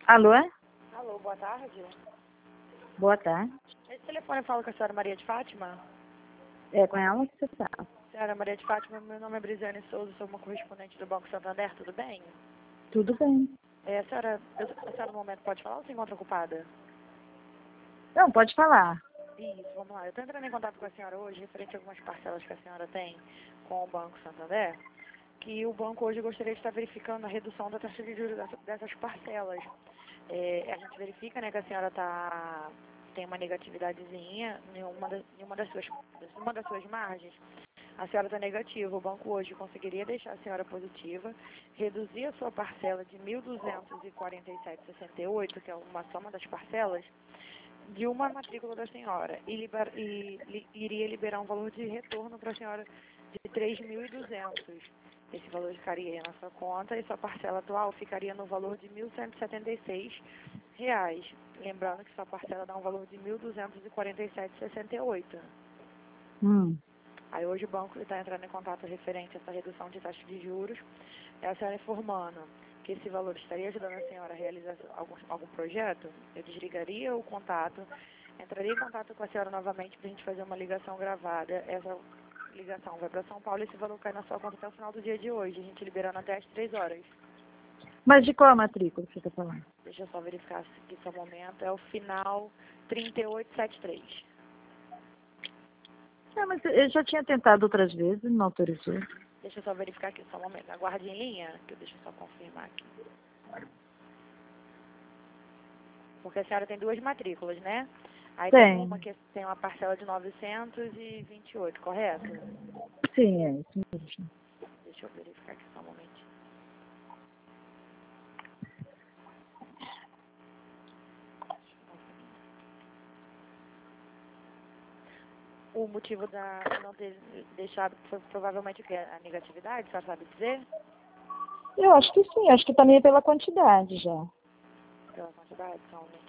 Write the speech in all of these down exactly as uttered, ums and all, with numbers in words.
Alô? Alô, boa tarde. Boa tarde. Esse telefone fala com a senhora Maria de Fátima? É com ela que você tá. Senhora Maria de Fátima, meu nome é Brisiane Souza, sou uma correspondente do Banco Santander, tudo bem? Tudo bem. É, a senhora, eu, a senhora no momento pode falar ou se encontra ocupada? Não, pode falar. Isso, vamos lá. Eu estou entrando em contato com a senhora hoje, referente a algumas parcelas que a senhora tem com o Banco Santander, que o banco hoje gostaria de estar verificando a redução da taxa de juros dessa- dessas parcelas. É, a gente verifica, né, que a senhora tá, tem uma negatividadezinha em uma, das, em uma das suas, uma das suas margens. A senhora está negativa. O banco hoje conseguiria deixar a senhora positiva, reduzir a sua parcela de mil duzentos e quarenta e sete vírgula sessenta e oito, que é uma soma das parcelas, de uma matrícula da senhora e, liber, e li, iria liberar um valor de retorno para a senhora de três mil e duzentos. Esse valor ficaria na sua conta e sua parcela atual ficaria no valor de mil cento e setenta e seis reais. Lembrando que sua parcela dá um valor de mil duzentos e quarenta e sete vírgula sessenta e oito. Hum. Aí hoje o banco está entrando em contato referente a essa redução de taxa de juros. É a senhora informando que esse valor estaria ajudando a senhora a realizar algum, algum projeto. Eu desligaria o contato, entraria em contato com a senhora novamente para a gente fazer uma ligação gravada. Essa ligação vai para São Paulo e esse valor cai na sua conta até o final do dia de hoje, a gente liberando até às três horas. Mas de qual a matrícula que você está falando? Deixa eu só verificar se esse é o momento. É o final trinta e oito setenta e três. Não, mas eu já tinha tentado outras vezes, não autorizou. Deixa eu só verificar aqui só um momento. Aguarde em linha, que eu deixa eu só confirmar aqui. Porque a senhora tem duas matrículas, né? Aí tem, tem uma que tem uma parcela de novecentos e vinte e oito, correto? Sim, é isso mesmo. Deixa eu verificar aqui só um momentinho. O motivo da não ter deixado foi provavelmente o quê? A negatividade, a senhora sabe dizer? Eu acho que sim, acho que também é pela quantidade já. Pela quantidade, só um momentinho.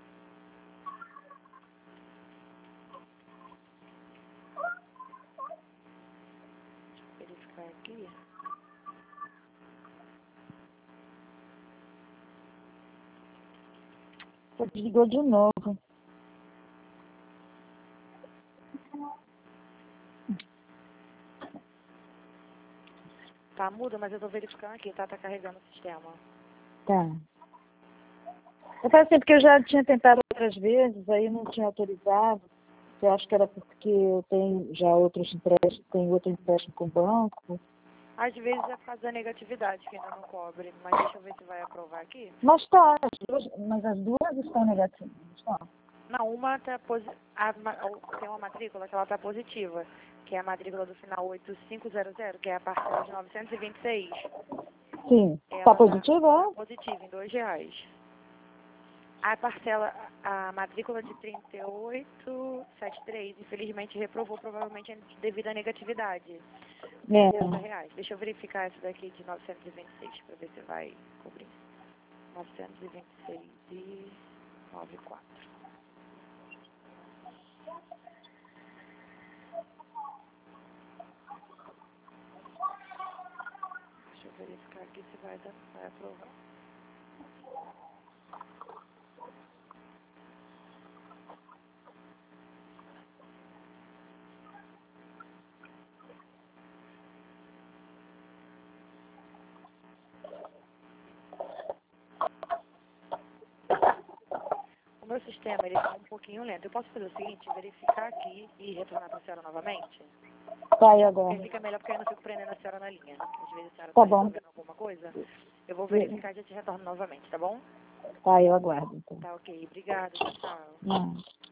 Deixa eu verificar aqui. Você desligou de novo. Tá muda, mas eu tô verificando aqui, tá? Tá carregando o sistema. Tá. Eu falei assim, porque eu já tinha tentado outras vezes, aí não tinha autorizado. Eu acho que era porque eu tenho já outros empréstimos, tenho outro empréstimo com o banco. Às vezes é por causa da negatividade que ainda não cobre, mas deixa eu ver se vai aprovar aqui. Mas tá, as duas, mas as duas estão negativas, tá? Não, uma tá posi a, a, tem uma matrícula que ela tá positiva, que é a matrícula do final oito cinco zero zero, que é a parcela de novecentos e vinte e seis. Sim. Ela Tá tá positiva? positiva, em dois reais. A parcela, a matrícula de trinta e oito setenta e três, infelizmente reprovou, provavelmente devido à negatividade. É. sessenta reais. Deixa eu verificar essa daqui de novecentos e vinte e seis, para ver se vai cobrir. novecentos e vinte e seis e noventa e quatro. Deixa eu verificar aqui se vai, dar, vai aprovar. O meu sistema, ele está um pouquinho lento. Eu posso fazer o seguinte, verificar aqui e retornar para a senhora novamente? Vai agora. Porque fica melhor, porque eu não fico prendendo a senhora na linha. Às vezes a senhora Tá está bom. resolvendo alguma coisa. Eu vou verificar e já te retorno novamente, tá bom? Tá, eu aguardo então. Tá ok. Obrigada. Tchau, tchau. Não.